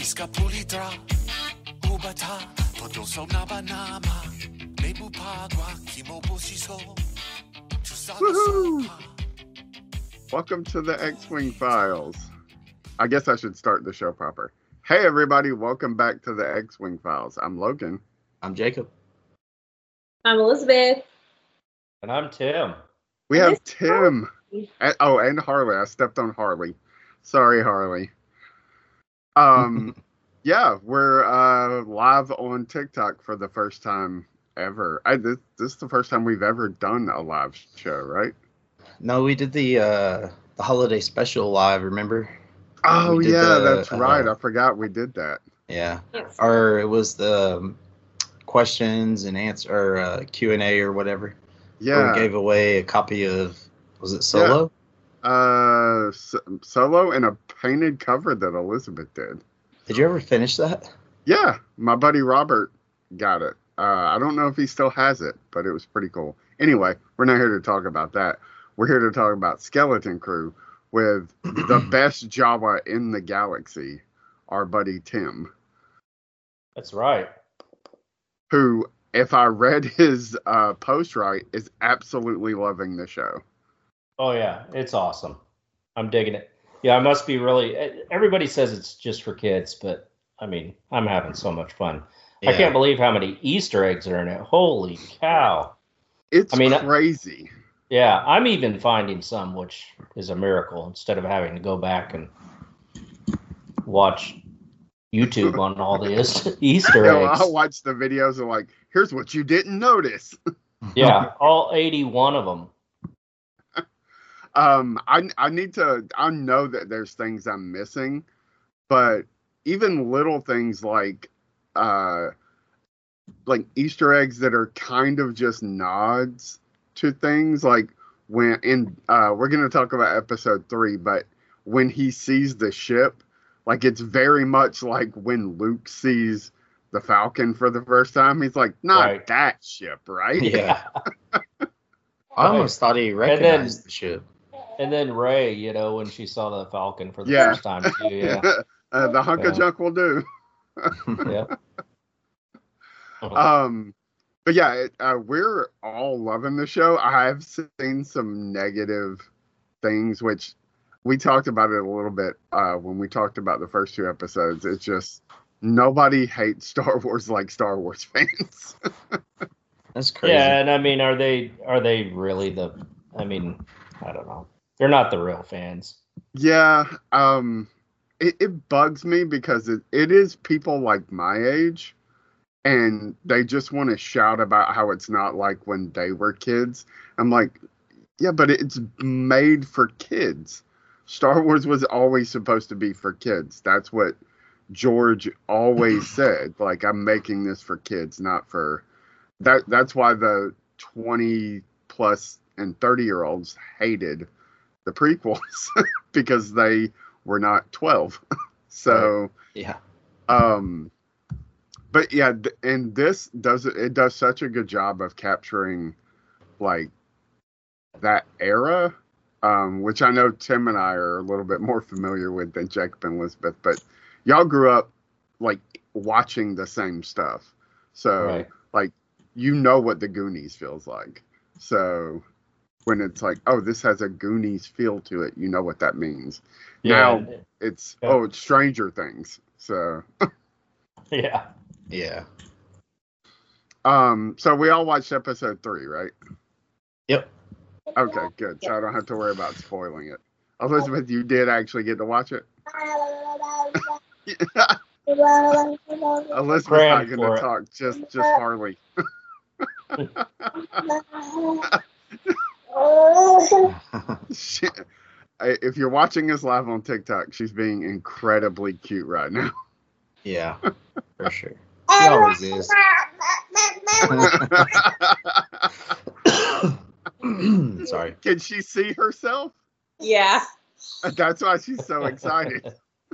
Iska pulitra, ubata, potoso nabanama, mebu pagwa, kimobo shiso, Woohoo! Welcome to the X-Wing Files. I guess I should start the show proper. Hey everybody, welcome back to the X-Wing Files. I'm Logan. I'm Jacob. I'm Elizabeth. And I'm Tim. We have Tim. And Harley. I stepped on Harley. Sorry, Harley. Yeah, we're live on TikTok for the first time ever. This is the first time we've ever done a live show, right? No, we did the holiday special live, remember? Oh, yeah, that's right. I forgot we did that. Yeah. Or it was the questions and answer, Q&A or whatever. Yeah. We gave away a copy of, was it Solo? Yeah. Solo and a painted cover that Elizabeth did. Did you ever finish that? Yeah, my buddy Robert got it. I don't know if he still has it, but it was pretty cool. Anyway, we're not here to talk about that. We're here to talk about Skeleton Crew with the best Jawa in the galaxy, our buddy Tim. That's right. Who, if I read his post right, is absolutely loving the show. Oh, yeah. It's awesome. I'm digging it. Yeah, I must be really... Everybody says it's just for kids, but, I mean, I'm having so much fun. Yeah. I can't believe how many Easter eggs are in it. Holy cow. It's crazy. Yeah, I'm even finding some, which is a miracle, instead of having to go back and watch YouTube on all the Easter eggs. I watch the videos and like, here's what you didn't notice. Yeah, all 81 of them. I know that there's things I'm missing, but even little things like Easter eggs that are kind of just nods to things, like when we're going to talk about episode 3, but when he sees the ship, like it's very much like when Luke sees the Falcon for the first time. He's like, not that ship, right? Yeah. I almost thought he recognized the ship. And then Rey, when she saw the Falcon for the first time too, yeah. The hunk of junk will do. Yeah. But yeah, we're all loving the show. I have seen some negative things, which we talked about it a little bit when we talked about the first 2 episodes. It's just nobody hates Star Wars like Star Wars fans. That's crazy. Yeah, and I mean, are they really I don't know. They're not the real fans. Yeah, it bugs me because it is people like my age, and they just want to shout about how it's not like when they were kids. I'm like, yeah, but it's made for kids. Star Wars was always supposed to be for kids. That's what George always said. Like, I'm making this for kids, not for... That's why the 20 plus and 30-year-olds hated the prequels because they were not 12. So yeah. But yeah, and this does such a good job of capturing like that era, which I know Tim and I are a little bit more familiar with than Jacob and Elizabeth, but y'all grew up like watching the same stuff. So like, what the Goonies feels like. So when it's like, oh, this has a Goonies feel to it, you know what that means. Yeah. Now it's Stranger Things. So yeah. Yeah. So we all watched episode 3, right? Yep. Okay, good. So I don't have to worry about spoiling it. Elizabeth, you did actually get to watch it? Elizabeth's not going to talk, just Harley. If you're watching us live on TikTok, she's being incredibly cute right now. Yeah, for sure. She always is. Sorry. Can she see herself? Yeah. That's why she's so excited.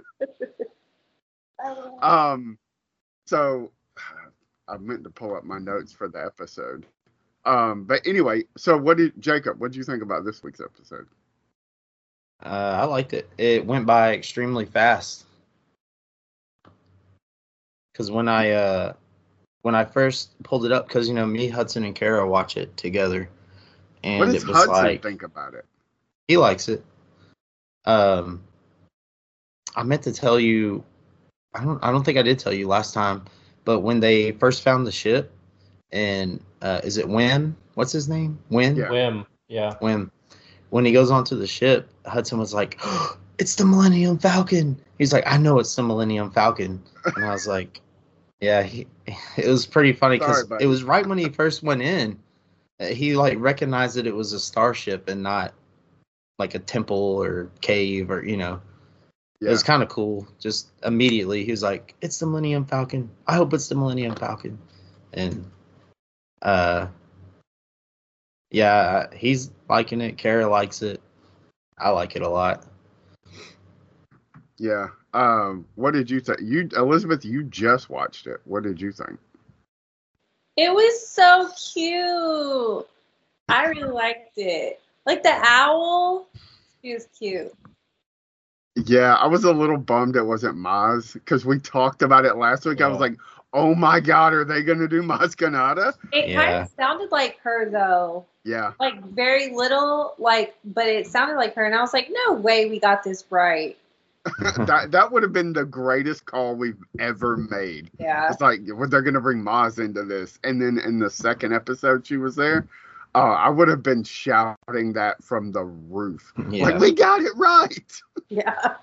So I meant to pull up my notes for the episode. But anyway, so what did you think about this week's episode? I liked it. It went by extremely fast. because when I first pulled it up, because me, Hudson, and Kara watch it together, and What does it was Hudson like think about it? he likes it. I meant to tell you, I don't think I did tell you last time, but when they first found the ship, and is it Wim? What's his name? Wim. Yeah. Wim. Yeah. Wim. When he goes onto the ship, Hudson was like, oh, "It's the Millennium Falcon." He's like, "I know it's the Millennium Falcon," and I was like, "Yeah." It was pretty funny because Sorry, buddy. it was right when he first went in. He like recognized that it was a starship and not like a temple or cave or It was kind of cool. Just immediately he was like, "It's the Millennium Falcon. I hope it's the Millennium Falcon." And yeah, he's liking it. Kara likes it. I like it a lot. Yeah. What did you think? Elizabeth, you just watched it. What did you think? It was so cute. I really liked it. Like the owl, she was cute. Yeah, I was a little bummed it wasn't Maz because we talked about it last week. I was like, oh my God, are they going to do Maz Kanata? It kind of sounded like her, though. Yeah. Like very little, but it sounded like her. And I was like, no way we got this right. that would have been the greatest call we've ever made. Yeah. It's like, they're going to bring Maz into this. And then in the second episode she was there, I would have been shouting that from the roof. Yeah. Like, we got it right. Yeah.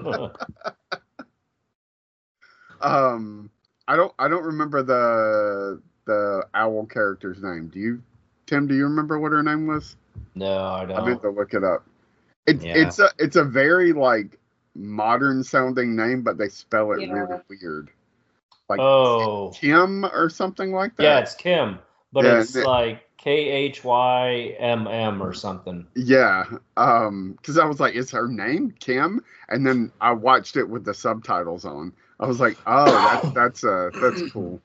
I don't remember the owl character's name. Tim, do you remember what her name was? No, I don't. I meant to look it up. It's a very like modern sounding name, but they spell it really weird. Like Kim or something like that. Yeah, it's Kim, but it's like KHYMM or something. Yeah, because I was like, is her name Kim? And then I watched it with the subtitles on. I was like, oh, that's cool.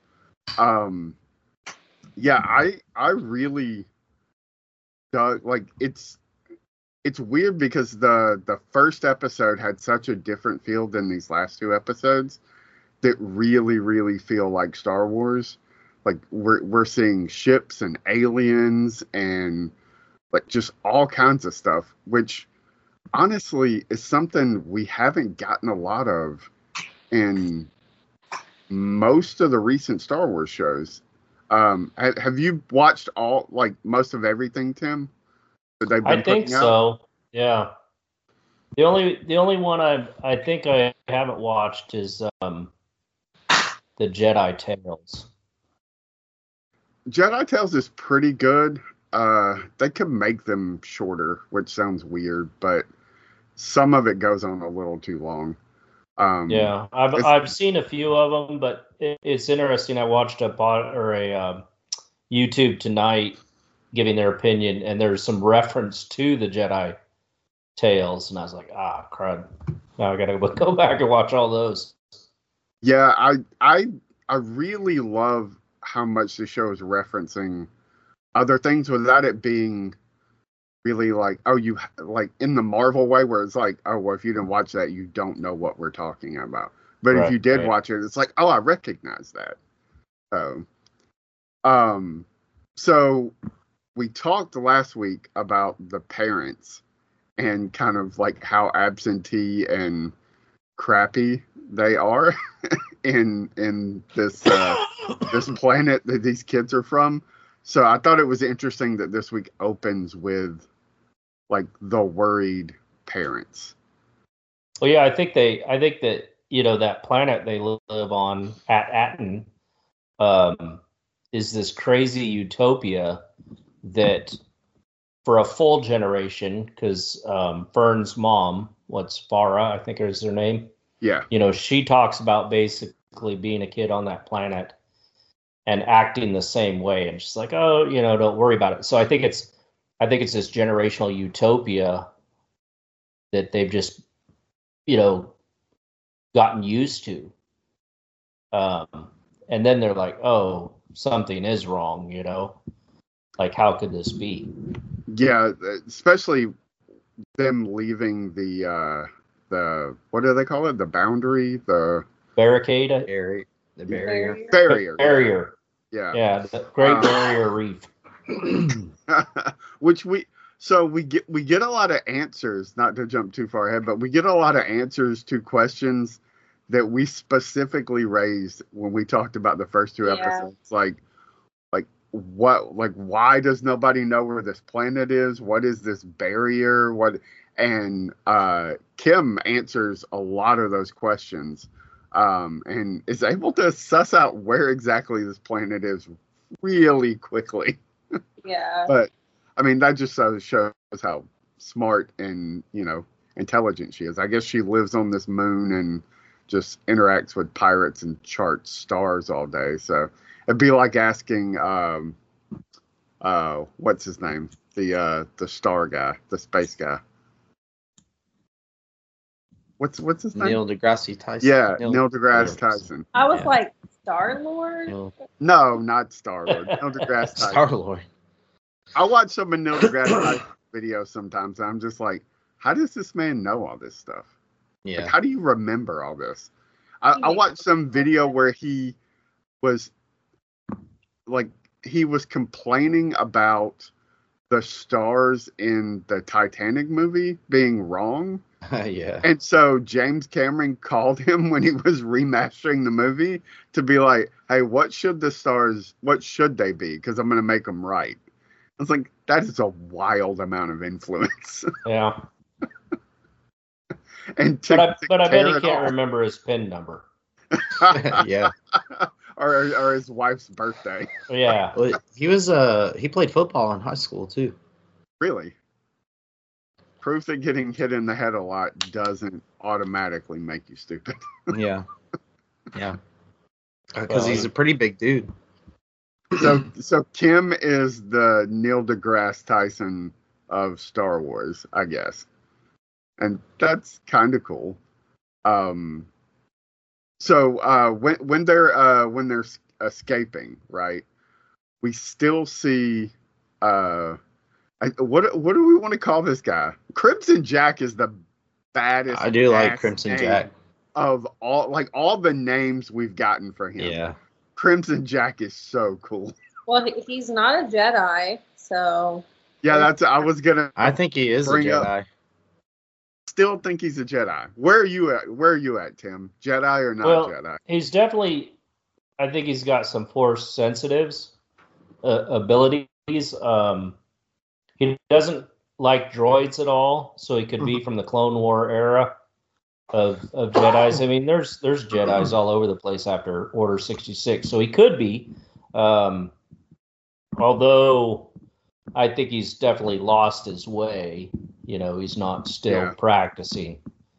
Yeah, I really like it's weird because the first episode had such a different feel than these last two episodes that really, really feel like Star Wars. Like we're seeing ships and aliens and like just all kinds of stuff, which honestly is something we haven't gotten a lot of in most of the recent Star Wars shows. Have you watched most of everything, Tim? That they've been I think so. Yeah. The only one I think I haven't watched is the Jedi Tales. Jedi Tales is pretty good. They could make them shorter, which sounds weird, but some of it goes on a little too long. Yeah, I've seen a few of them, but it's interesting. I watched a YouTube tonight giving their opinion, and there's some reference to the Jedi Tales, and I was like, crud! Now I gotta go back and watch all those. Yeah, I really love how much the show is referencing other things without it being really like, you like in the Marvel way where it's like, well, if you didn't watch that, you don't know what we're talking about. But if you did watch it, it's like, I recognize that. So we talked last week about the parents and kind of like how absentee and crappy they are in this this planet that these kids are from. So I thought it was interesting that this week opens with like the worried parents. Well, yeah, I think that that planet they live on at Aten is this crazy utopia that for a full generation, because Fern's mom, Farah, I think is her name. Yeah. She talks about basically being a kid on that planet and acting the same way, and she's like, don't worry about it. So I think it's this generational utopia that they've just, gotten used to. And then they're like, oh, something is wrong, like, how could this be? Yeah. Especially them leaving the what do they call it? The boundary, the barricade. The barrier. Barrier. Yeah. Yeah, the Great Barrier Reef. Which we get a lot of answers, not to jump too far ahead, but we get a lot of answers to questions that we specifically raised when we talked about the first two episodes. Like why does nobody know where this planet is? What is this barrier? And Kim answers a lot of those questions, and is able to suss out where exactly this planet is really quickly. Yeah. But I mean, that just shows how smart and, intelligent she is. I guess she lives on this moon and just interacts with pirates and charts stars all day. So it'd be like asking, what's his name? The star guy, the space guy. What's his name? Neil deGrasse Tyson. Yeah, Neil deGrasse Tyson. I was like, Star-Lord? No, not Star-Lord. Neil deGrasse Tyson. Star-Lord. I watch some of Neil deGrasse Tyson videos sometimes, and I'm just like, how does this man know all this stuff? Yeah. Like, how do you remember all this? I watched some video where he was complaining about the stars in the Titanic movie being wrong. Yeah. And so James Cameron called him when he was remastering the movie to be like, hey, what should they be? Because I'm going to make them right. I was like, that is a wild amount of influence. Yeah. But I bet he can't remember his PIN number. Yeah. or his wife's birthday. Yeah. Well, he played football in high school too. Really? Proof that getting hit in the head a lot doesn't automatically make you stupid. Yeah. Yeah. Because he's a pretty big dude. So Kim is the Neil deGrasse Tyson of Star Wars, I guess. And that's kind of cool. So when they're escaping, right? We still see what do we want to call this guy? Crimson Jack is the baddest. I do like Crimson Jack. Of all the names we've gotten for him. Yeah. Crimson Jack is so cool. Well, he's not a Jedi, so. Yeah, I think he is a Jedi. Still think he's a Jedi. Where are you at, Tim? Jedi or not Jedi? He's definitely. I think he's got some Force sensitives abilities. He doesn't like droids at all, so he could be from the Clone War era of Jedis. I mean, there's Jedis all over the place after Order 66, so he could be. Although I think he's definitely lost his way. He's not still practicing.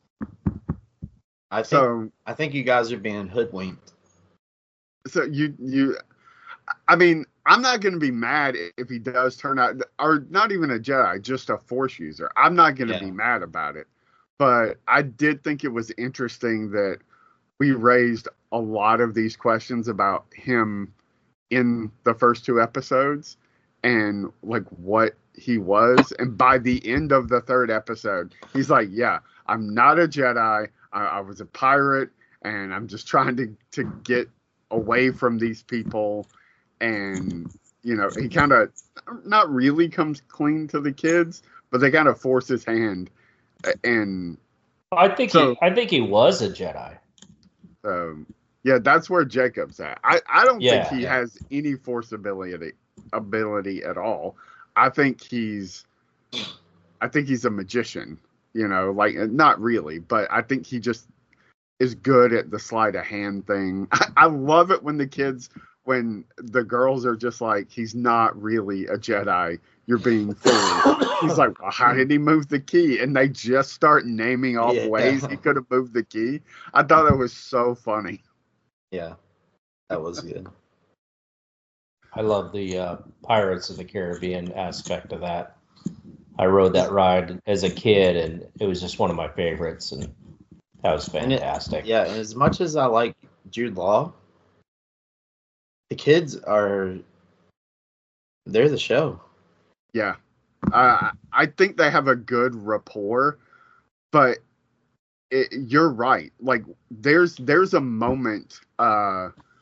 I think you guys are being hoodwinked. So I mean, I'm not going to be mad if he does turn out, or not even a Jedi, just a Force user. I'm not going to be mad about it. But I did think it was interesting that we raised a lot of these questions about him in the first two episodes and like what he was. And by the end of the third episode, he's like, yeah, I'm not a Jedi. I was a pirate and I'm just trying to get away from these people. And, he kind of not really comes clean to the kids, but they kind of force his hand. And I think he was a Jedi. Yeah, that's where Jacob's at. I don't think he has any Force ability at all. I think he's a magician, not really, but I think he just is good at the sleight of hand thing. I love it when the girls are just like, he's not really a Jedi. You're being fooled. He's like, well, how did he move the key? And they just start naming off ways he could have moved the key. I thought it was so funny. Yeah, that was good. I love the Pirates of the Caribbean aspect of that. I rode that ride as a kid, and it was just one of my favorites, and that was fantastic. And as much as I like Jude Law, the kids they're the show. Yeah. I think they have a good rapport, but you're right. Like there's a moment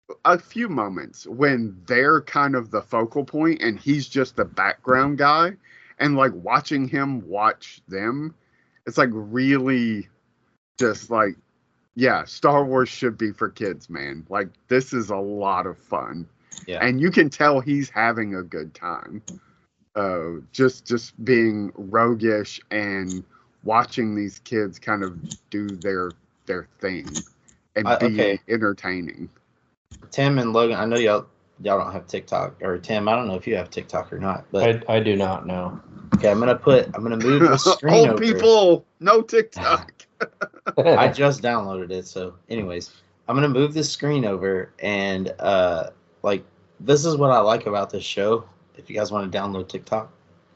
a few moments when they're kind of the focal point and he's just the background guy, and like watching him watch them, it's like really just like, yeah, Star Wars should be for kids, man. Like, this is a lot of fun. Yeah. And you can tell he's having a good time. Just being roguish and watching these kids kind of do their thing and be entertaining. Tim and Logan, I know y'all don't have TikTok, or Tim, I don't know if you have TikTok or not, but I do not know. Okay, I'm gonna move the screen Old over. people, no TikTok. I just downloaded it, so anyways, I'm gonna move this screen over, and like, this is what I like about this show. If you guys want to download TikTok,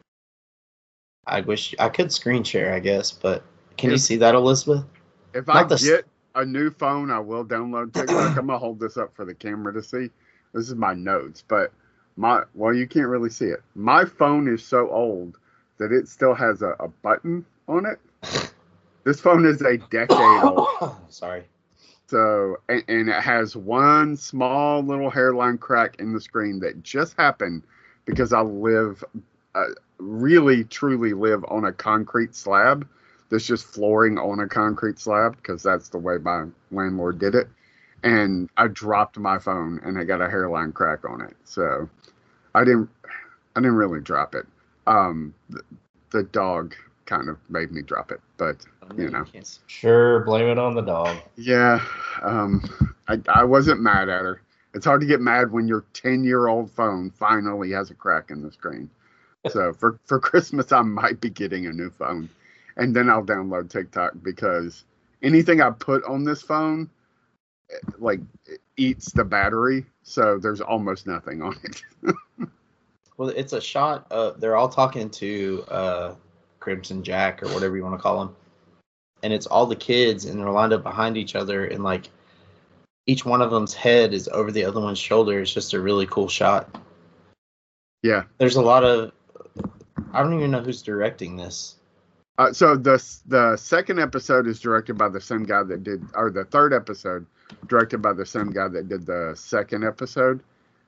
I wish I could screen share, I guess, but can you see that, Elizabeth? If I get a new phone, I will download TikTok. I'm gonna hold this up for the camera to see. This is my notes, but you can't really see it. My phone is so old that it still has a button on it. This phone is a decade old. Sorry. So, and it has one small little hairline crack in the screen that just happened because I really, truly live on a concrete slab. There's just flooring on a concrete slab because that's the way my landlord did it. And I dropped my phone and I got a hairline crack on it. So I didn't really drop it. The dog kind of made me drop it, but you know. Sure, blame it on the dog. Yeah, I wasn't mad at her. It's hard to get mad when your 10-year-old phone finally has a crack in the screen. So for Christmas, I might be getting a new phone, and then I'll download TikTok because anything I put on this phone, like, it eats the battery, so there's almost nothing on it. Well, it's a shot of, they're all talking to Crimson Jack or whatever you want to call him, and it's all the kids, and they're lined up behind each other, and like each one of them's head is over the other one's shoulder. It's just a really cool shot. Yeah, there's a lot of, I don't even know who's directing this. So the second episode is directed by the same guy that did, or the third episode directed by the same guy that did the second episode.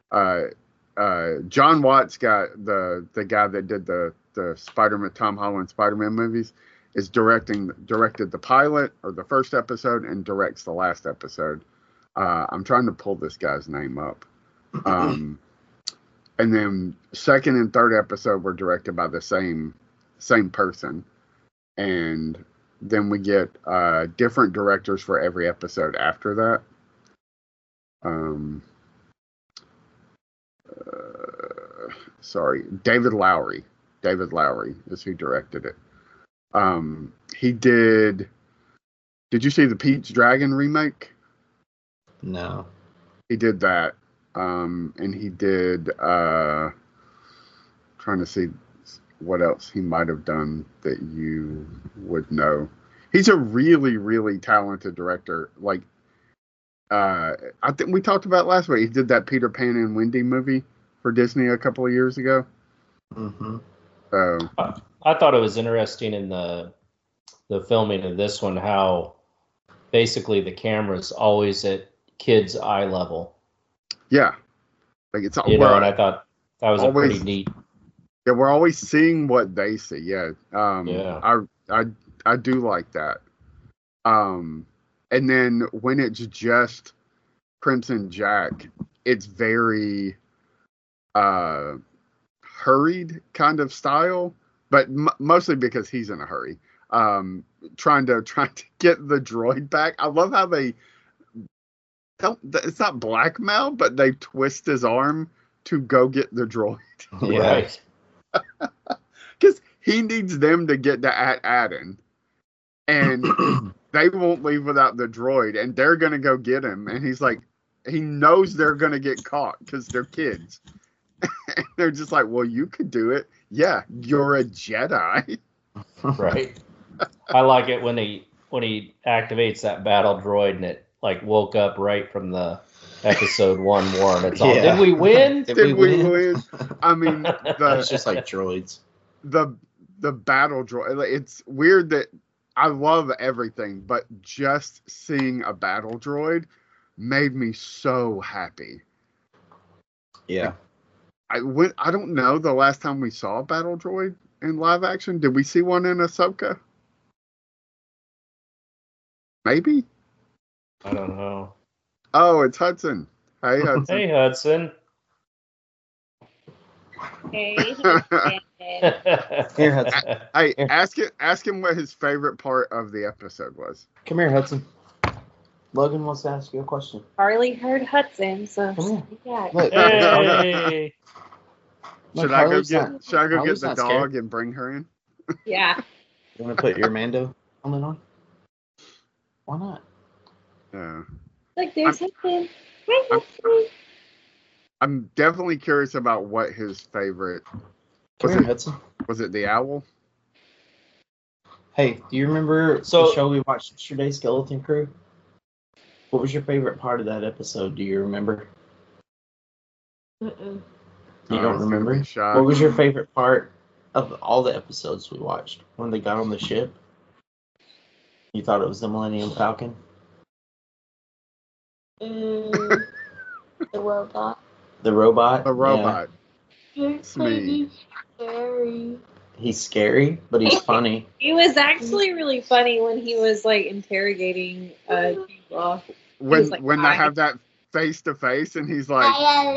John Watts, got the guy that did the Spider-Man, Tom Holland Spider-Man movies, is directed the pilot or the first episode and directs the last episode. I'm trying to pull this guy's name up. And then second and third episode were directed by the same person. And then we get different directors for every episode after that. Sorry, David Lowery. David Lowery is who directed it. He did you see the Pete's Dragon remake? No. He did that. And he did, trying to see what else he might have done that you would know. He's a really, really talented director. Like, I think we talked about last week. He did that Peter Pan and Wendy movie for Disney a couple of years ago. Mm-hmm. So I thought it was interesting in the filming of this one how basically the camera's always at kids' eye level. Yeah, like it's and I thought that was always, a pretty neat. Yeah, we're always seeing what they see. Yeah, yeah. I do like that. And then when it's just Crimson Jack, it's very hurried kind of style, but mostly because he's in a hurry. Trying to get the droid back. I love how they don't. It's not blackmail, but they twist his arm to go get the droid. Right. Because he needs them to get to Aden, and they won't leave without the droid, and they're gonna go get him. And he's like, he knows they're gonna get caught because they're kids. And they're just like, well, you could do it. Yeah, you're a Jedi. Right. I like it when he activates that battle droid and it like woke up right from the episode 1 war and it's all, did we win? Did we win? I mean, it's just like droids. The battle droid. It's weird that I love everything, but just seeing a battle droid made me so happy. Yeah. I don't know the last time we saw a Battle Droid in live action. Did we see one in Ahsoka? Maybe. I don't know. Oh, it's Hudson. Hey, Hudson. Hey, Hudson. Hey. Here, Hudson. Hey, Here. ask him what his favorite part of the episode was. Come here, Hudson. Logan wants to ask you a question. Harley heard Hudson, so yeah. Look, Hey. Should I go Harley's get not the dog scared. and bring her in? Yeah. You want to put your Mando helmet on? Why not? Yeah. Like there's Hudson. Hi, Hudson. I'm definitely curious about what his favorite Come here, Hudson. was. It the owl? Hey, do you remember the show we watched yesterday, Skeleton Crew? What was your favorite part of that episode? Do you remember? Mm-mm. You don't remember? What was your favorite part of all the episodes we watched? When they got on the ship? You thought it was the Millennium Falcon? The robot. The robot? The robot. It's me. scary. He's scary, but he's funny. He was actually really funny when he was like interrogating people. When like, they have that face to face and he's like,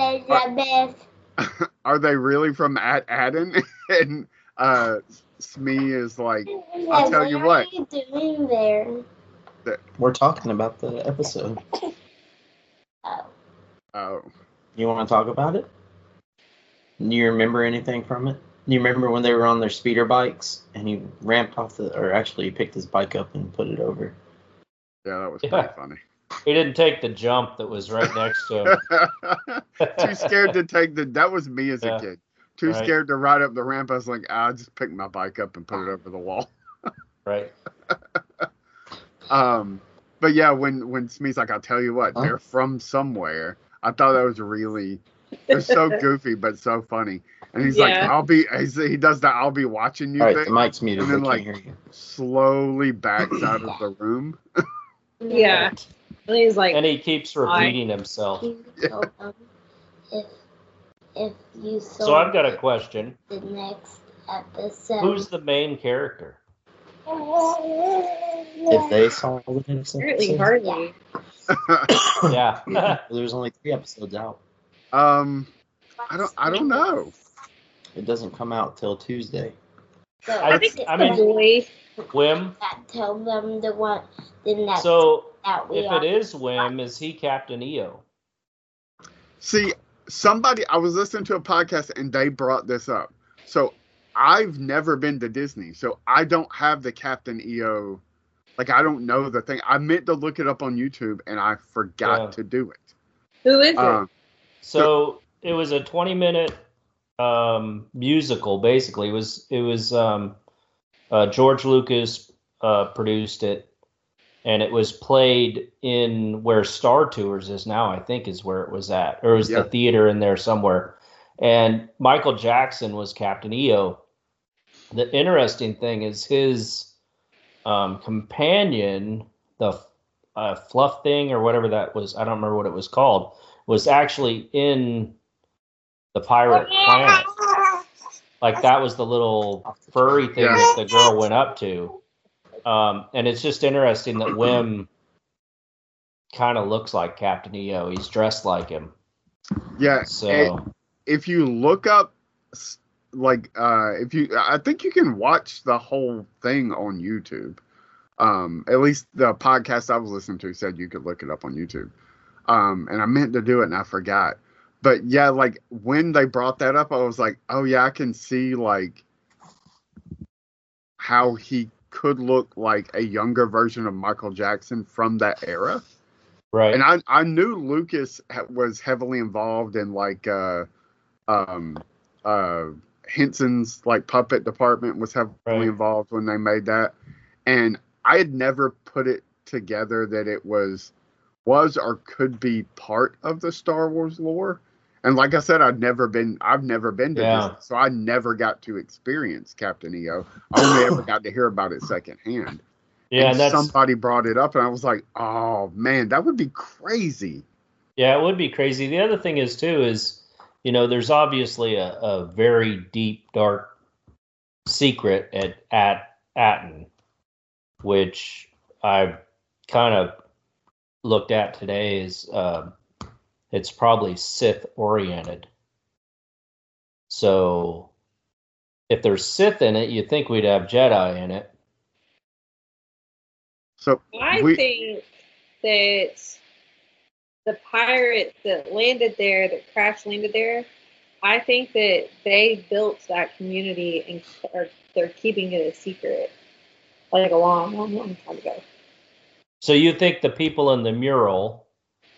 are they really from Aden? And Smee is like, I'll tell you what. What are you doing there? We're talking about the episode. Oh. You want to talk about it? Do you remember anything from it? Do you remember when they were on their speeder bikes and he ramped off or actually he picked his bike up and put it over? Yeah, that was pretty funny. He didn't take the jump that was right next to him. Too scared to take that was me as a kid. Too scared to ride up the ramp. I was like, I'll just pick my bike up and put it over the wall. Right. But yeah, when Smee's like, I'll tell you what, they're from somewhere. I thought that was really, they're so goofy, but so funny. And he's like, he does that, I'll be watching you. All right, thing, the mic's muted. and then They like can't hear you. slowly backs out of the room. Yeah. And he's like, and he keeps repeating himself. If you saw So I've got a question. the next episode. Who's the main character? If they saw the next apparently episode. Harley. Yeah. There's only 3 episodes out. I don't know. It doesn't come out till Tuesday. So I think I the mean, boy. Wim. that tell them the next So that we if are. it is Wim, is he Captain EO? See, I was listening to a podcast and they brought this up. So I've never been to Disney, so I don't have the Captain EO. Like, I don't know the thing. I meant to look it up on YouTube and I forgot to do it. Who is it? So it was a 20-minute musical. Basically, it was George Lucas produced it, and it was played in where Star Tours is now. I think is where it was at, or it was the theater in there somewhere. And Michael Jackson was Captain EO. The interesting thing is his companion, the fluff thing or whatever that was. I don't remember what it was called. Was actually in the Pirate Planet. Like that was the little furry thing that the girl went up to. And it's just interesting that Wim kind of looks like Captain EO. He's dressed like him. Yeah. So if you look up, like, I think you can watch the whole thing on YouTube. At least the podcast I was listening to said you could look it up on YouTube. And I meant to do it and I forgot. But yeah, like when they brought that up, I was like, oh yeah, I can see like how he could look like a younger version of Michael Jackson from that era. Right. And I knew Lucas was heavily involved in like Henson's like puppet department was heavily involved when they made that. And I had never put it together that it was or could be part of the Star Wars lore. And like I said, I've never been to Disney, so I never got to experience Captain EO. I only ever got to hear about it secondhand. Yeah, and somebody brought it up, and I was like, oh man, that would be crazy. Yeah, it would be crazy. The other thing is too is, there's obviously a very deep, dark secret at Atten, which I've kind of looked at today is it's probably Sith oriented. So if there's Sith in it, you'd think we'd have Jedi in it. So I think that the pirate that landed there, that crash landed there, I think that they built that community and they're keeping it a secret, like a long, long, long time ago. So you think the people in the mural,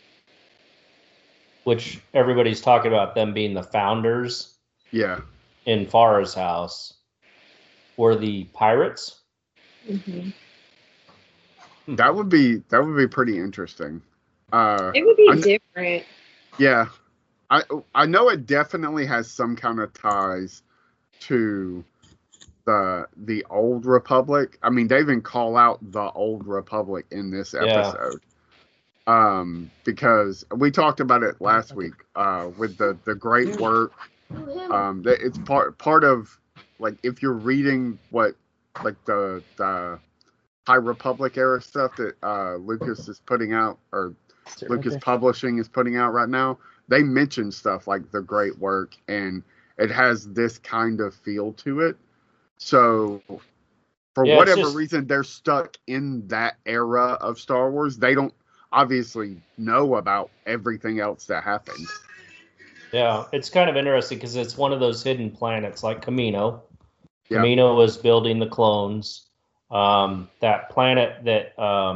which everybody's talking about them being the founders, in Farah's house, were the pirates? Mm-hmm. That would be pretty interesting. It would be different. Yeah, I know it definitely has some kind of ties to the Old Republic. I mean, they even call out the Old Republic in this episode. Because we talked about it last week with the great work. It's part of, like, if you're reading what, like, the High Republic era stuff that Lucas is putting out, or Lucas Publishing is putting out right now, they mention stuff like the great work, and it has this kind of feel to it. So for whatever reason, they're stuck in that era of Star Wars. They don't obviously know about everything else that happened. Yeah, it's kind of interesting because it's one of those hidden planets like Kamino. Yeah. Kamino was building the clones. That planet that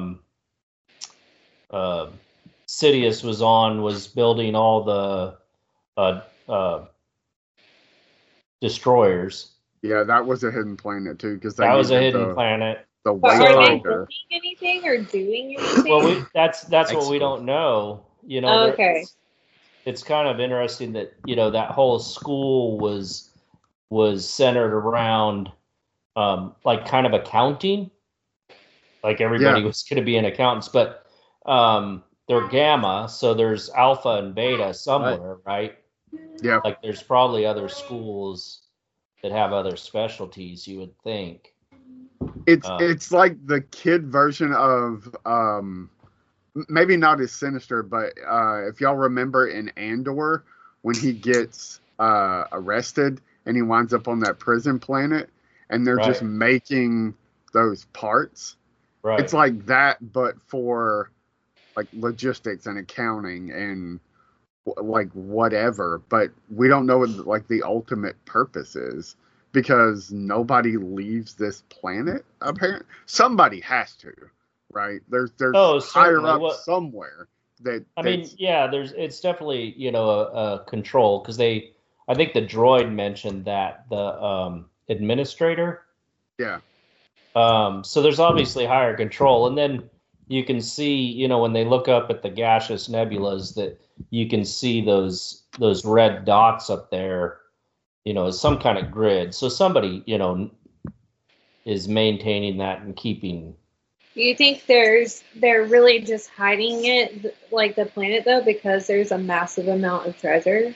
Sidious was on was building all the destroyers. Yeah, that was a hidden planet too, because that was a hidden planet. The are they building anything or doing anything? Well, that's what we don't know. Okay. It's kind of interesting that that whole school was centered around like kind of accounting. Like everybody was going to be an accountants, but they're gamma, so there's alpha and beta somewhere, right? Yeah. Like there's probably other schools that have other specialties, you would think. It's like the kid version of maybe not as sinister, but if y'all remember in Andor when he gets arrested and he winds up on that prison planet and they're just making those parts. Right. It's like that, but for like logistics and accounting and like whatever. But we don't know what like the ultimate purpose is, because nobody leaves this planet. Apparently, somebody has to, right? There's higher up somewhere that. I mean, yeah, it's definitely a control, because I think the droid mentioned that the administrator. Yeah. So there's obviously higher control, and then you can see, when they look up at the gaseous nebulas, that you can see those red dots up there, as some kind of grid. So somebody, is maintaining that and keeping. Do you think they're really just hiding it, like the planet, though, because there's a massive amount of treasure?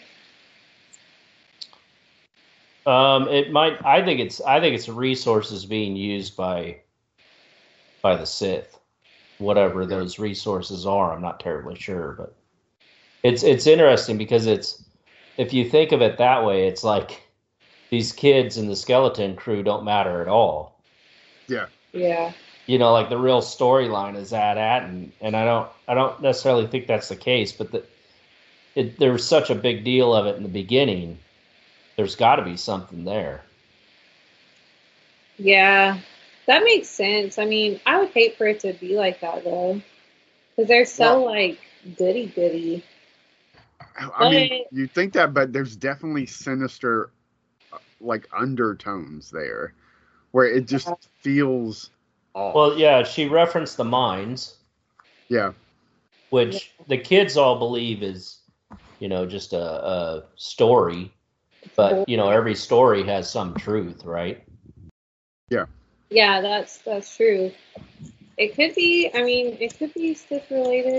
It might. I think it's resources being used by the Sith, whatever those resources are. I'm not terribly sure, but it's interesting because if you think of it that way, it's like these kids in the skeleton crew don't matter at all. Yeah. Yeah. Like the real storyline is at and I don't necessarily think that's the case, but there was such a big deal of it in the beginning. There's got to be something there. Yeah, that makes sense. I mean, I would hate for it to be like that, though, because they're so, like, goody-goody. I mean, you think that, but there's definitely sinister, like, undertones there, where it just feels off. Well, yeah, she referenced the mines. Yeah. Which the kids all believe is, just a story. But, every story has some truth, right? Yeah. Yeah, that's true. It could be. I mean, it could be Sith related.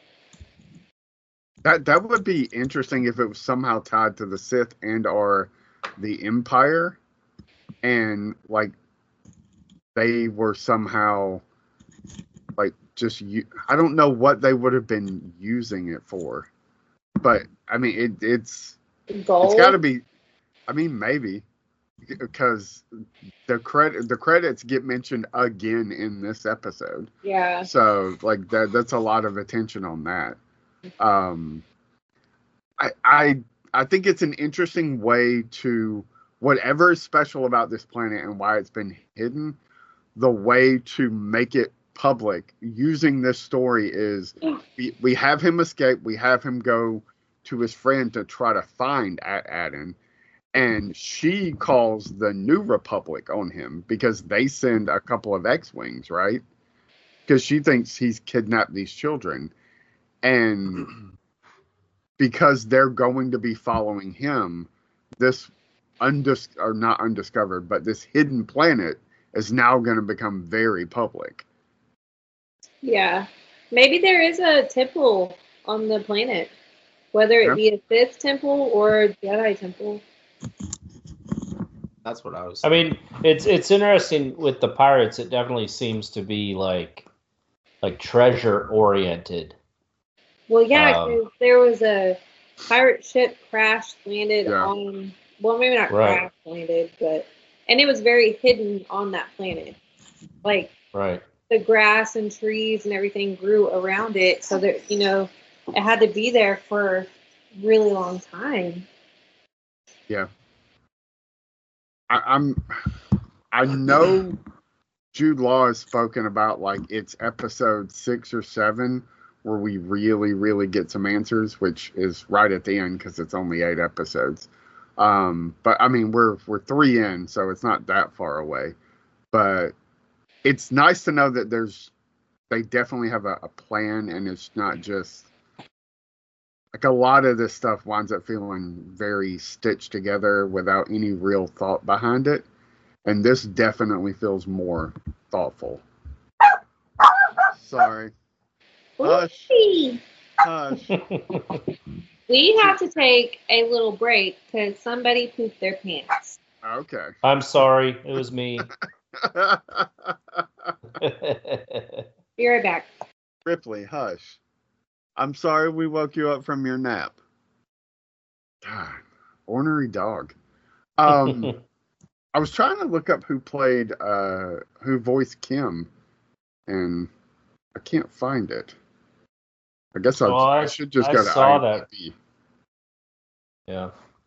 That would be interesting if it was somehow tied to the Sith and or the Empire, and like they were somehow like just I don't know what they would have been using it for, but I mean it's Gold. got to be. I mean maybe because the credits get mentioned again in this episode. Yeah. So like that's a lot of attention on that. I think it's an interesting way to whatever is special about this planet and why it's been hidden. The way to make it public using this story is we have him escape. We have him go to his friend to try to find Adan. And she calls the New Republic on him because they send a couple of X-Wings, right? Because she thinks he's kidnapped these children. And because they're going to be following him, this not undiscovered, but this hidden planet is now going to become very public. Yeah. Maybe there is a temple on the planet, whether it be a Sith temple or a Jedi temple. That's what I was saying. I mean, it's interesting with the pirates. It definitely seems to be like treasure oriented. Well, yeah, because there was a pirate ship landed on. Well, maybe not landed, but and it was very hidden on that planet. Like the grass and trees and everything grew around it, so that it had to be there for a really long time. Yeah. I know Jude Law has spoken about like it's episode 6 or 7 where we really, really get some answers, which is right at the end because it's only 8 episodes. But I mean, we're 3 in, so it's not that far away. But it's nice to know that they definitely have a plan, and it's not just like a lot of this stuff winds up feeling very stitched together without any real thought behind it. And this definitely feels more thoughtful. Sorry. Hush. Hush. We have to take a little break because somebody pooped their pants. Okay. I'm sorry. It was me. Be right back. Ripley, hush. I'm sorry we woke you up from your nap. God, ornery dog. I was trying to look up who voiced Kim, and I can't find it. I guess I should just go to IMDb. Yeah.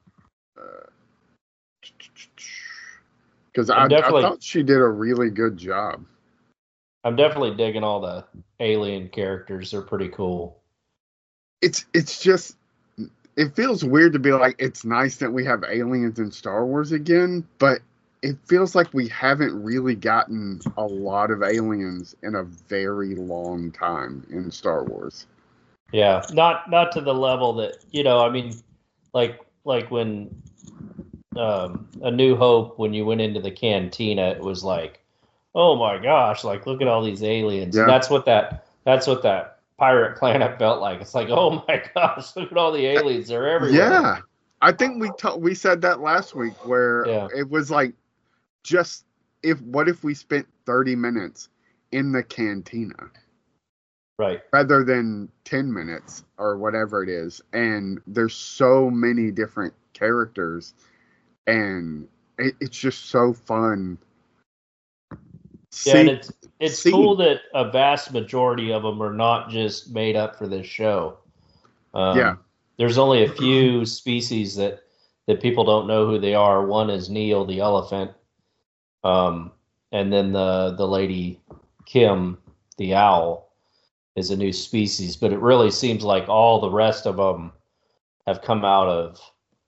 Because I thought she did a really good job. I'm definitely digging all the alien characters. They're pretty cool. It's just, it feels weird to be like, it's nice that we have aliens in Star Wars again, but it feels like we haven't really gotten a lot of aliens in a very long time in Star Wars. Yeah, not to the level that, I mean, like when A New Hope, when you went into the cantina, it was like, oh my gosh, like look at all these aliens. Yeah. And that's what that pirate planet felt like. It's like, oh my gosh, look at all the aliens, they're everywhere. Yeah, I think we said that last week where it was like, what if we spent 30 minutes in the cantina, right, rather than 10 minutes or whatever it is. And there's so many different characters, and it's just so fun. Yeah, and it's cool that a vast majority of them are not just made up for this show. There's only a few species that people don't know who they are. One is Neil the elephant, and then the lady Kim the owl is a new species. But it really seems like all the rest of them have come out of.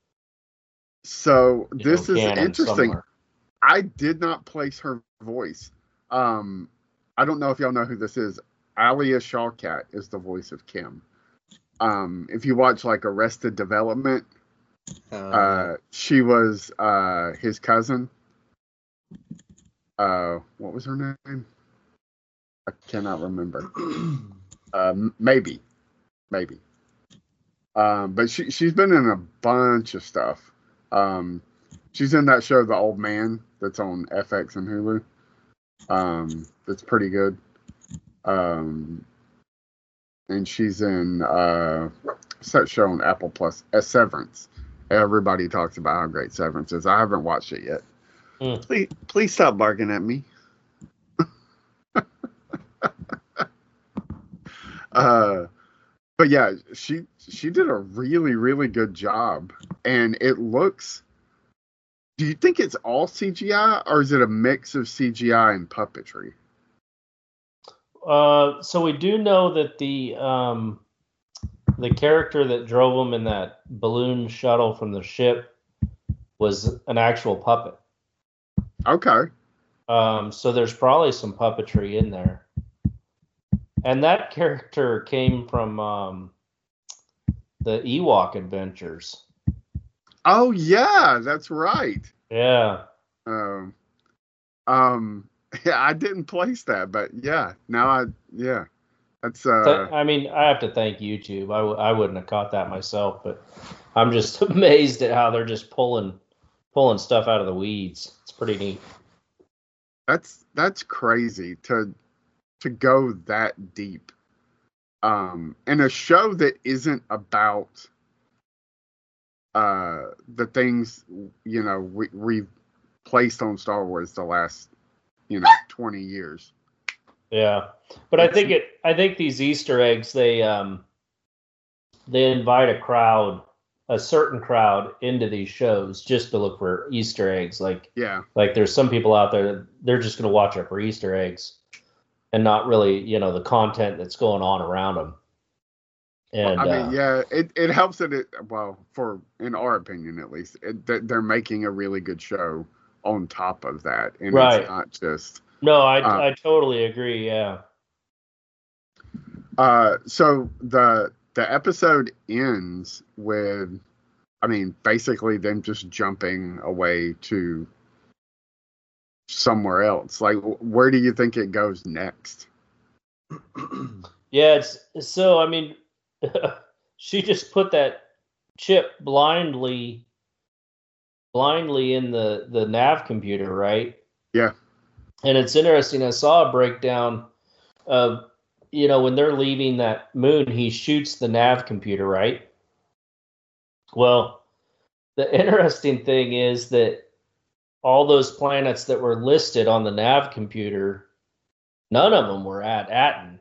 So this is interesting. Somewhere. I did not place her voice. I don't know if y'all know who this is. Alia Shawkat is the voice of Kim. If you watch like Arrested Development, she was his cousin. what was her name? I cannot remember. Maybe. But she's been in a bunch of stuff. She's in that show, The Old Man, that's on FX and Hulu. That's pretty good. And she's in what's that show on Apple Plus? Severance. Everybody talks about how great Severance is. I haven't watched it yet. Please stop barking at me. But yeah, she did a really, really good job. And it looks... Do you think it's all CGI, or is it a mix of CGI and puppetry? So we do know that the character that drove him in that balloon shuttle from the ship was an actual puppet. Okay. So there's probably some puppetry in there. And that character came from the Ewok Adventures. Oh yeah, that's right. Yeah. Yeah, I didn't place that, but yeah, that's. I mean, I have to thank YouTube. I wouldn't have caught that myself, but I'm just amazed at how they're just pulling stuff out of the weeds. It's pretty neat. That's crazy to go that deep. In a show that isn't about the things we've placed on Star Wars the last 20 years. Yeah, but I think these Easter eggs they invite a certain crowd into these shows just to look for Easter eggs. Like there's some people out there, they're just going to watch it for Easter eggs and not really the content that's going on around them. And it helps that in our opinion at least, they're making a really good show on top of that, and right. It's not just. No, I totally agree. Yeah. So the episode ends with, basically them just jumping away to somewhere else. Like, where do you think it goes next? Yeah, she just put that chip blindly in the nav computer, right? Yeah. And it's interesting. I saw a breakdown of, when they're leaving that moon, he shoots the nav computer, right? Well, the interesting thing is that all those planets that were listed on the nav computer, none of them were at Aten.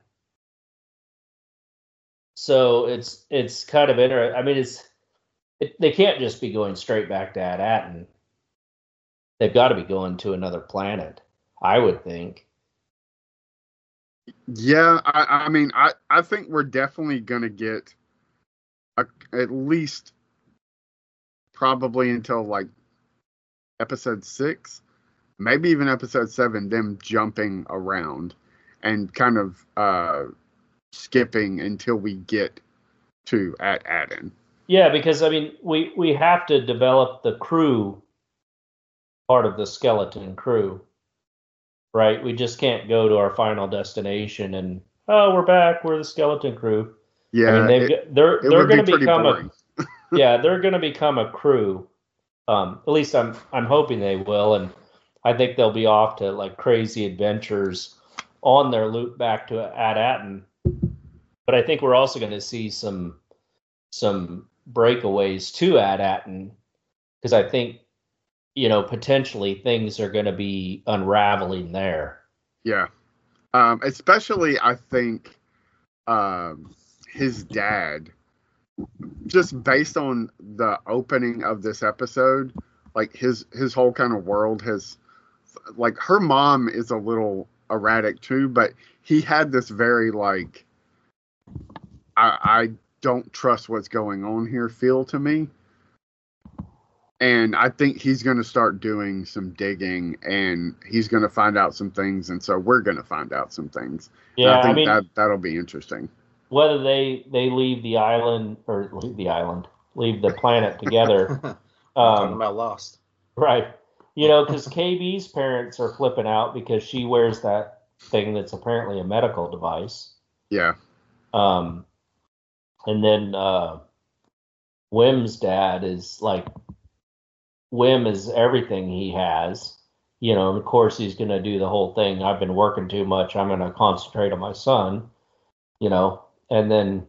So it's kind of interesting. They can't just be going straight back to Aten. They've got to be going to another planet, I would think. Yeah, I think we're definitely going to get at least probably until like episode 6, maybe even episode 7, them jumping around and kind of skipping until we get to Aten. Yeah, because we have to develop the crew part of the skeleton crew, right? We just can't go to our final destination and we're back, we're the skeleton crew. Yeah, they're going to become they're going to become a crew. At least I'm hoping they will, and I think they'll be off to like crazy adventures on their loop back to Aten. But I think we're also going to see some breakaways to Aten, because I think potentially things are going to be unraveling there. Yeah, especially I think his dad, just based on the opening of this episode, like his whole kind of world has, like, her mom is a little erratic too, but he had this very like, I don't trust what's going on here feel to me. And I think he's going to start doing some digging, and he's going to find out some things, and so we're going to find out some things. Yeah, and I think that'll be interesting. Whether they leave the island or leave the planet together. Talking about Lost. Right. You know, because KB's parents are flipping out because she wears that thing that's apparently a medical device. Yeah. And then Wim's dad is like, Wim is everything he has. You know, and of course he's going to do the whole thing. I've been working too much. I'm going to concentrate on my son, you know. And then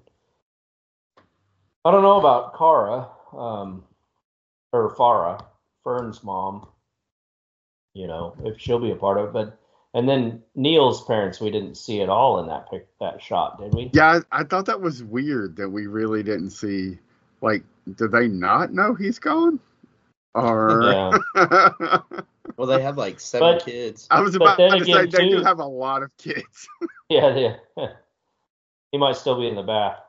I don't know about Kara, or Farah, Fern's mom, you know, if she'll be a part of it. But and then Neil's parents, we didn't see at all in that shot, did we? Yeah, I thought that was weird that we really didn't see. Like, do they not know he's gone? Or Yeah. Well, they have like 7 kids. I was about to say they do have a lot of kids. Yeah, he might still be in the bath.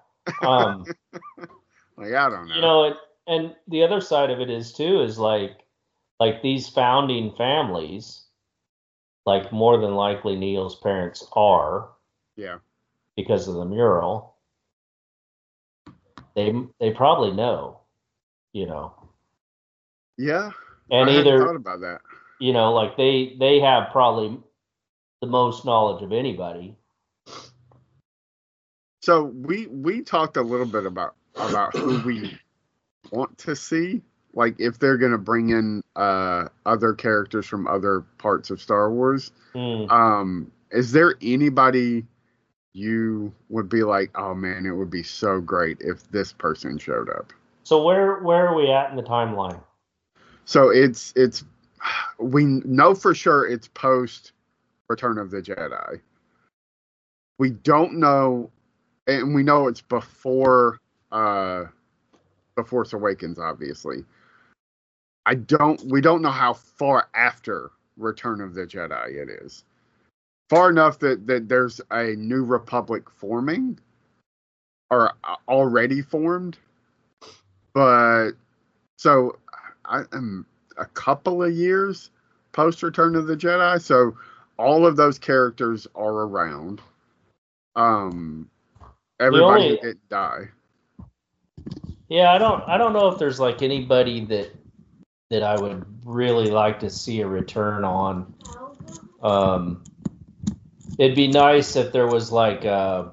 Like, I don't know. You know, and the other side of it is too is like these founding families, like more than likely Neil's parents are. Yeah. Because of the mural. They probably know, you know. Yeah. And I either hadn't thought about that. You know, like they have probably the most knowledge of anybody. So we talked a little bit about who we want to see, like if they're going to bring in other characters from other parts of Star Wars. Is there anybody you would be like, oh man, it would be so great if this person showed up? So where are we at in the timeline? So it's we know for sure it's post Return of the Jedi. We don't know, and we know it's before The Force Awakens, obviously. We don't know how far after Return of the Jedi it is. Far enough that there's a New Republic forming, or already formed. But so I am a couple of years post Return of the Jedi, so all of those characters are around. Everybody who didn't die. Yeah, I don't know if there's like anybody that I would really like to see a return on. It'd be nice if there was like a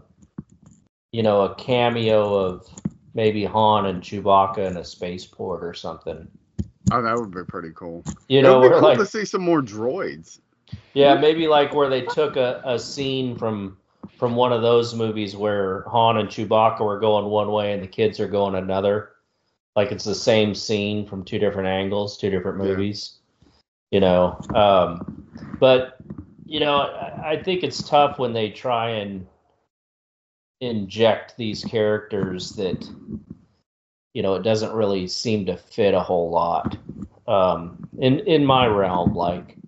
cameo of maybe Han and Chewbacca in a spaceport or something. Oh, that would be pretty cool. You know, it would be cool like to see some more droids. Yeah, maybe like where they took a scene from one of those movies where Han and Chewbacca were going one way and the kids are going another. Like it's the same scene from 2 different angles, 2 different movies. Yeah. You know, but you know, I think it's tough when they try and inject these characters that, you know, it doesn't really seem to fit a whole lot. In my realm, like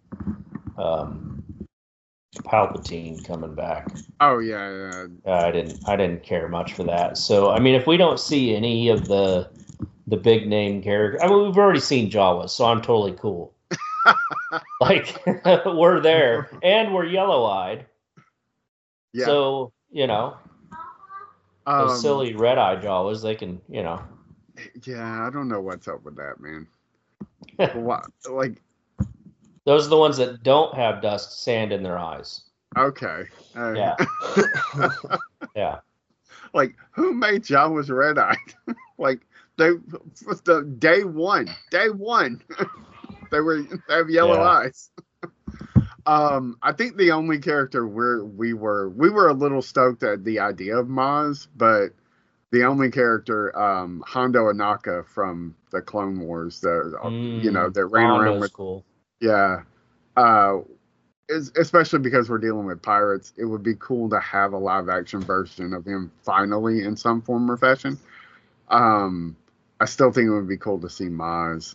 Palpatine coming back. Oh yeah. I didn't care much for that. So I mean, if we don't see any of the big name characters, I mean, we've already seen Jawa, so I'm totally cool. Like we're there, and we're yellow-eyed. Yeah. So you know, those silly red-eye Jawas, they can, you know. Yeah, I don't know what's up with that, man. What, like, those are the ones that don't have dust, sand in their eyes. Okay. Yeah. Yeah. Like, who made Jawas red-eyed? Like, they day one. They have yellow eyes. I think the only character we were a little stoked at the idea of Maz, but the only character, Hondo Ohnaka from the Clone Wars, that ran around with. Cool. Yeah. Especially because we're dealing with pirates, it would be cool to have a live action version of him finally in some form or fashion. I still think it would be cool to see Maz.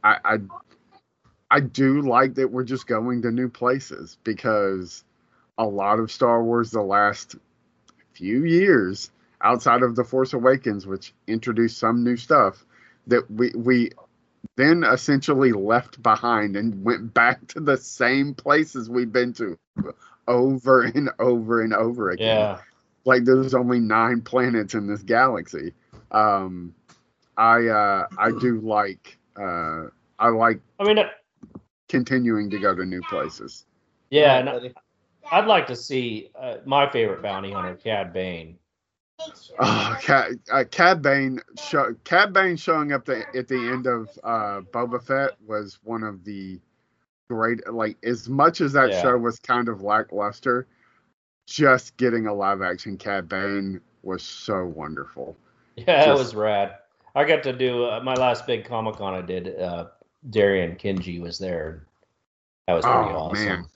I do like that we're just going to new places, because a lot of Star Wars the last few years, outside of The Force Awakens, which introduced some new stuff, that we then essentially left behind and went back to the same places we've been to over and over and over again. Yeah. Like there's only 9 planets in this galaxy. I do like I mean, continuing to go to new places. Yeah, and I'd like to see my favorite bounty hunter, Cad Bane. Oh, Cad Bane showing up at the end of Boba Fett was one of the great. Like, as much as that show was kind of lackluster, just getting a live action Cad Bane was so wonderful. Yeah, it was rad. I got to do my last big Comic-Con I did. Darian Kinji was there. That was pretty awesome.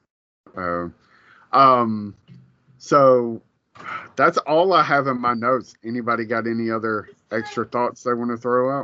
Man. So that's all I have in my notes. Anybody got any other extra thoughts they want to throw out?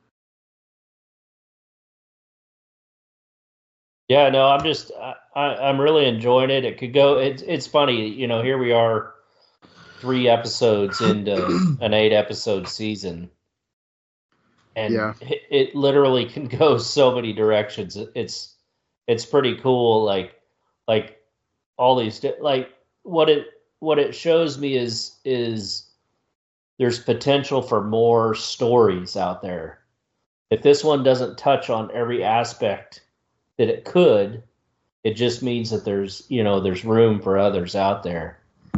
Yeah, no, I'm really enjoying it. It could go. It's funny, here we are, 3 episodes into an 8-episode season, and it literally can go so many directions. It's pretty cool. Like all these, like what it shows me is there's potential for more stories out there. If this one doesn't touch on every aspect that it could, it just means that there's room for others out there.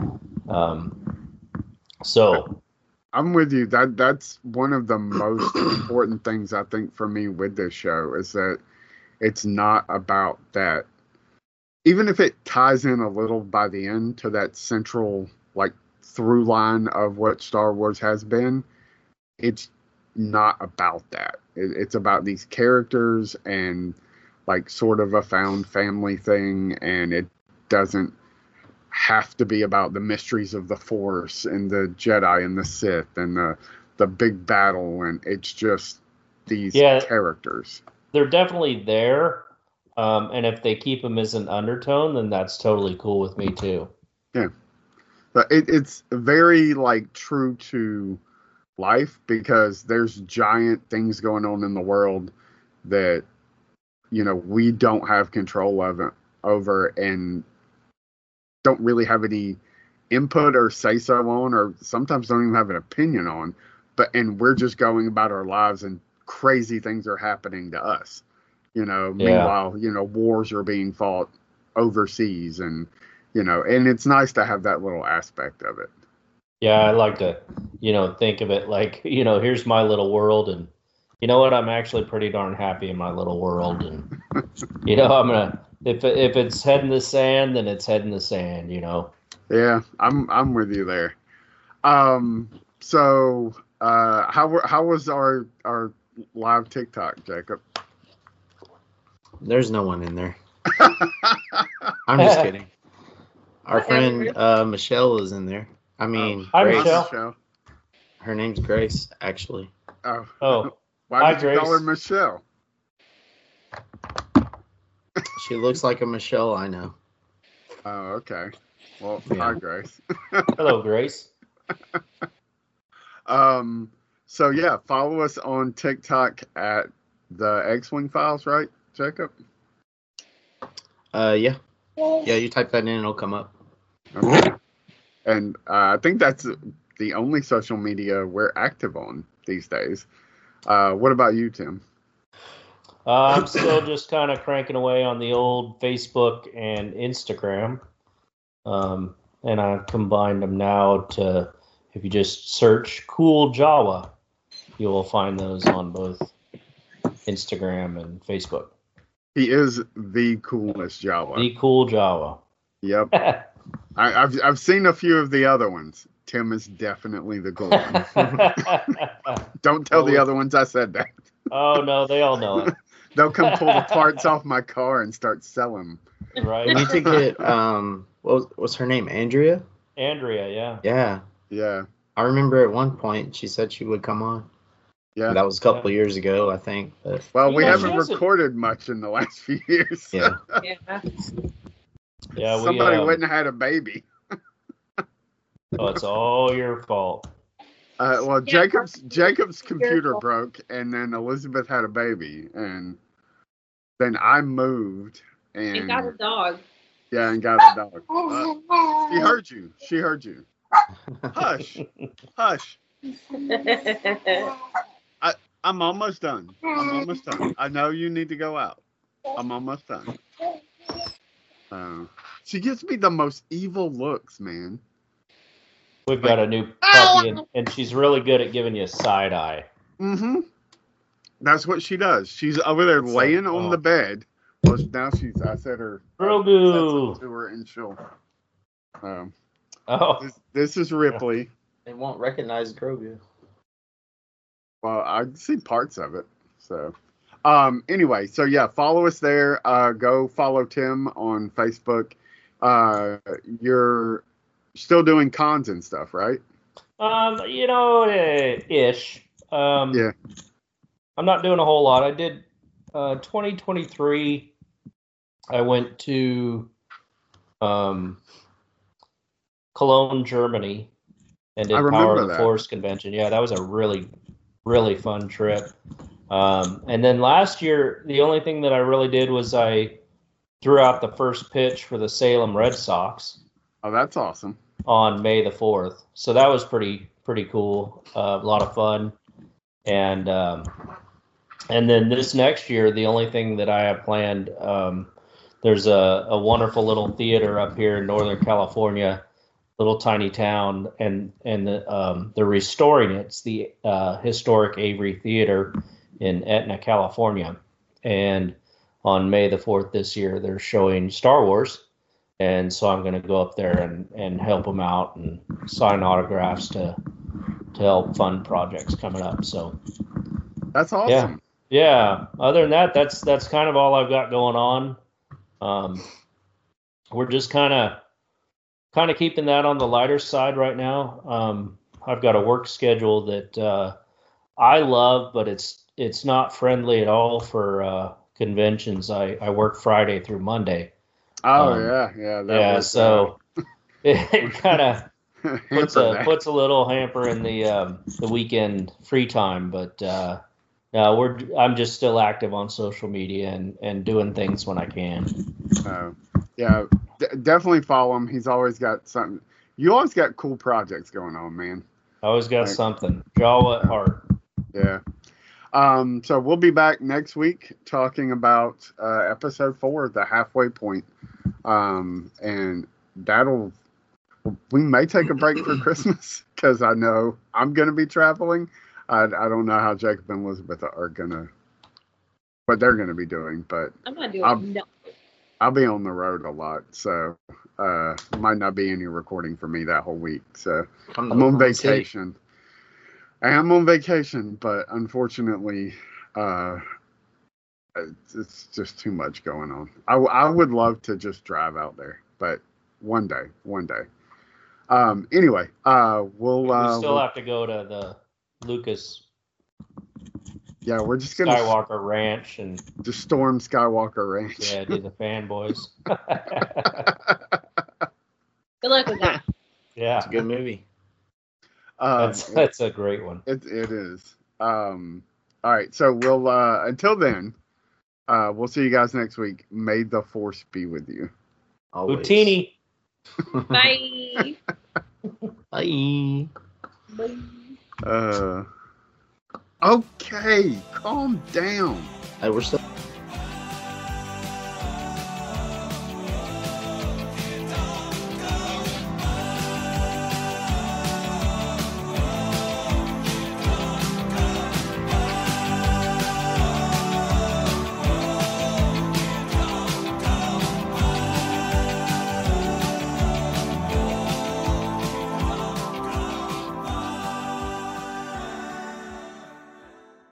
So I'm with you. That's one of the most important things I think for me with this show is that it's not about that. Even if it ties in a little by the end to that central like through line of what Star Wars has been, it's not about that. It's about these characters and like sort of a found family thing, and it doesn't have to be about the mysteries of the Force and the Jedi and the Sith and the big battle, and it's just these characters. They're definitely there, and if they keep them as an undertone, then that's totally cool with me too. Yeah, but it's very like true to life because there's giant things going on in the world that we don't have control over and don't really have any input or say so on, or sometimes don't even have an opinion on, and we're just going about our lives and crazy things are happening to us, meanwhile, wars are being fought overseas and it's nice to have that little aspect of it. Yeah. I like to, think of it like, here's my little world, and you know what? I'm actually pretty darn happy in my little world, and I'm gonna if it's head in the sand, then it's head in the sand. Yeah, I'm with you there. So how was our live TikTok, Jacob? There's no one in there. I'm just kidding. Our friend Michelle is in there. I mean, hi, Grace. Michelle. Her name's Grace, actually. Oh. Why did you call her Michelle? She looks like a Michelle I know. Oh, okay. Well, hi, Grace. Hello, Grace. So yeah, follow us on TikTok at the X-Wing Files, right, Jacob? Yeah. Yeah, you type that in and it'll come up. Okay. And I think that's the only social media we're active on these days. What about you, Tim? I'm still just kind of cranking away on the old Facebook and Instagram. And I've combined them now to, if you just search Cool Jawa, you will find those on both Instagram and Facebook. He is the coolest Jawa. The Cool Jawa. Yep. I've seen a few of the other ones. Tim is definitely the cool one. Don't tell the other ones I said that. Oh, no, they all know it. They'll come pull the parts off my car and start selling them. Right. We need to get, what was her name? Andrea? Andrea, yeah. Yeah. Yeah. I remember at one point she said she would come on. Yeah. That was a couple of years ago, I think. But well, we haven't recorded much in the last few years. Yeah. Yeah. Somebody wouldn't have had a baby. Oh, it's all your fault. Well, Jacob's computer broke, and then Elizabeth had a baby, and then I moved and got a dog. Yeah, and got a dog. She heard you. She heard you. Hush, hush. I'm almost done. I know you need to go out. I'm almost done. She gives me the most evil looks, man. We've got a new puppy, and she's really good at giving you a side eye. Mm-hmm. That's what she does. She's over there laying on the bed. Well, now I said her. Grogu. To her, and she'll. This is Ripley. They won't recognize Grogu. Well, I see parts of it. So, anyway, so yeah, follow us there. Go follow Tim on Facebook. You're still doing cons and stuff, right? Ish. Yeah. I'm not doing a whole lot. I did 2023. I went to Cologne, Germany, and did Power of the Force convention. Yeah, that was a really, really fun trip. And then last year, the only thing that I really did was I threw out the first pitch for the Salem Red Sox. Oh, that's awesome. On May the 4th. So that was pretty cool. A lot of fun. And then this next year, the only thing that I have planned, there's a wonderful little theater up here in Northern California, little tiny town, and they're restoring it. It's the historic Avery Theater in Etna, California. And on May the 4th this year, they're showing Star Wars. And so I'm going to go up there and help them out and sign autographs to help fund projects coming up. So that's awesome. Yeah. Other than that, that's kind of all I've got going on. We're just kind of keeping that on the lighter side right now. I've got a work schedule that I love, but it's not friendly at all for conventions. I work Friday through Monday. Oh yeah. So it kind of puts a little hamper in the weekend free time, but I'm just still active on social media and doing things when I can. Definitely follow him. He's always got something. You always got cool projects going on, man. I always got something. Jawa at heart. Yeah. So we'll be back next week talking about episode 4, the halfway point. And we may take a break for Christmas because I know I'm going to be traveling. I don't know how Jacob and Elizabeth are going to, what they're going to be doing, but I'm not doing nothing. I'll be on the road a lot. So, might not be any recording for me that whole week. So I'm on vacation. I am on vacation, but unfortunately, it's just too much going on. I would love to just drive out there, but one day. Anyway, we'll still have to go to the Lucas. Yeah, we're just gonna Skywalker Ranch and just storm Skywalker Ranch. Yeah, do the fanboys. Good luck with that. Yeah, it's a good movie. That's a great one. It is. All right, so we'll until then, we'll see you guys next week. May the Force be with you. Houtini. Bye. Bye. Okay, calm down. Hey, we're still.